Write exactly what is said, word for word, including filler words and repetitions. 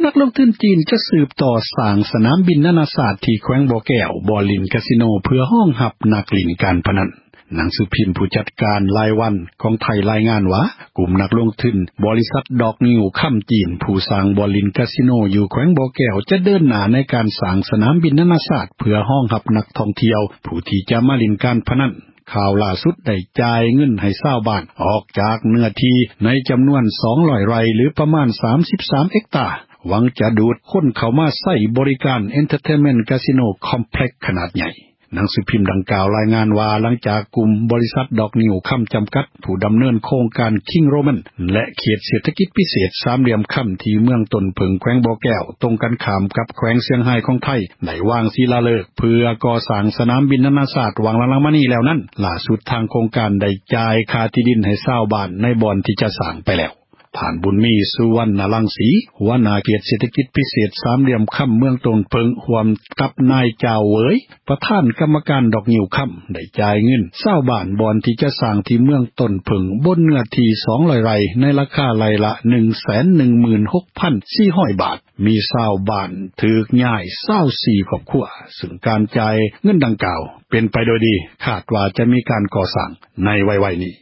นักลงทุนจีนจะสืบต่อสร้างสนามบินนานาชาติที่แขวงบ่อแก้วบ่อลินคาสิโนเพื่อห้องรับนักเล่นการพนันหนังสือพิมพ์ผู้จัดการรายวันของไทยรายงานว่ากลุ่มนักลงทุนบริษัทดอกนิวค่ำจีนผู้สร้างบ่อลินคาสิโนอยู่แขวงบ่อแก้วจะเดินหน้าในการสร้างสนามบินนานาชาติเพื่อห้องรับนักท่องเที่ยวผู้ที่จะมาเล่นการพนันข่าวล่าสุดได้จ่ายเงินให้ชาวบ้านออกจากเนื้อที่ในจำนวนสองร้อยไร่หรือประมาณสามสิบสามเฮกตาร์หวังจะดูดคนเข้ามาใช้บริการ Entertainment Casino Complex ขนาดใหญ่หนังสือพิมพ์ดังกล่าวรายงานว่าหลังจากกลุ่มบริษัทดอกนิวค่ำจำกัดผู้ดำเนินโครงการ King Roman และเขตเศรษฐกิจพิเศษสามเหลี่ยมค่ำที่เมืองต้นเพิงแขวงบ่อแก้วตรงกันข้ามกับแขวงเซี่ยงไฮ้ของไทยได้วางศิลาฤกษ์เพื่อก่อสร้างสนามบินนานาชาติวางหลังๆมานี้แล้วนั้นล่าสุดทางโครงการได้จ่ายค่าที่ดินให้ชาวบ้านในบ่อนที่จะสร้างไปแล้วผ่านบุญมีสุวรรณรังสีหัวหน้าเขตเศรษฐกิจพิเศษสามเหลี่ยมค่ำเมืองตนเพิงร่วมกับนายเจ้าเหวยประธานกรรมการดอกนิ้วค่ำได้จ่ายเงินชาวบ้านบ่อนที่จะสร้างที่เมืองตนเพิงบนเนื้อที่สองร้อยไร่ในราคาไร่ละ หนึ่งแสนหนึ่งหมื่นหกพันสี่ร้อยบาทมีชาวบ้านถูกย้ายยี่สิบสี่ครอบครัวซึ่งการจ่ายเงินดังกล่าวเป็นไปโดยดีคาดว่าจะมีการก่อสร้างในไวๆนี้